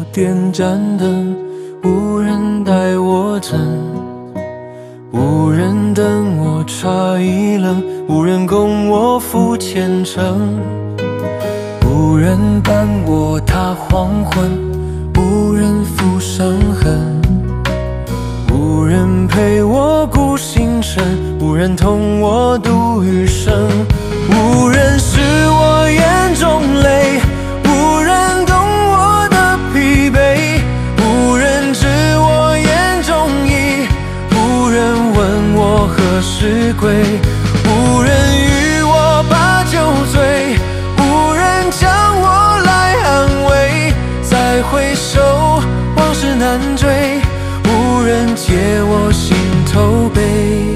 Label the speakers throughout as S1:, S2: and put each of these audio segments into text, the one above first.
S1: 点盏灯，无人待我枕，无人等我茶已冷，无人供我付前程，无人伴我踏黄昏，无人抚伤痕，无人陪我顾星辰，无人同我度余生，无人是我眼中泪，无人懂我的疲惫，无人知我眼中意，无人问我何时归，无人与我把酒醉，无人将我来安慰，再回首往事难追，无人解我心头悲。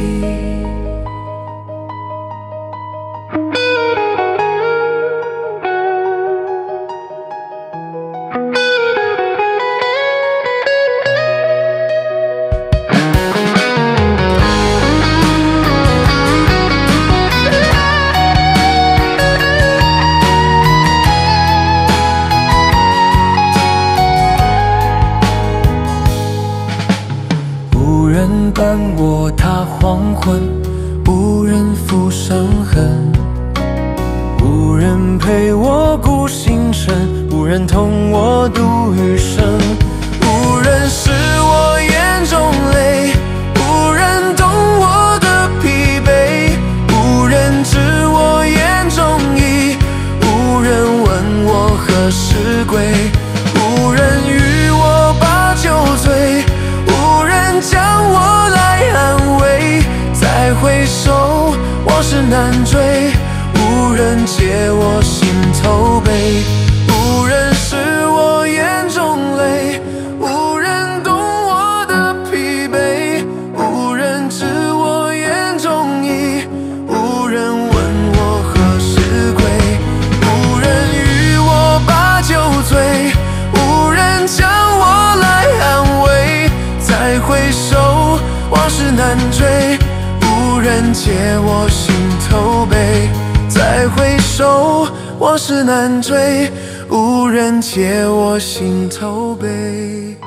S1: 无人伴我踏黄昏，无人抚伤痕，无人陪我顾星辰，无人同我度余生，无人是我眼中泪，无人懂我的疲惫，无人知我眼中意，无人问我何时归，无人与我把酒醉，无人将我来安慰，再回首往事难追，无人解我心头悲，无人是我眼中泪，无人懂我的疲惫，无人知我眼中意，无人问我何时归，无人与我把酒醉，无人将我来安慰，再回首往事难追，无人解我心头悲，再回首往事难追，无人解我心头悲。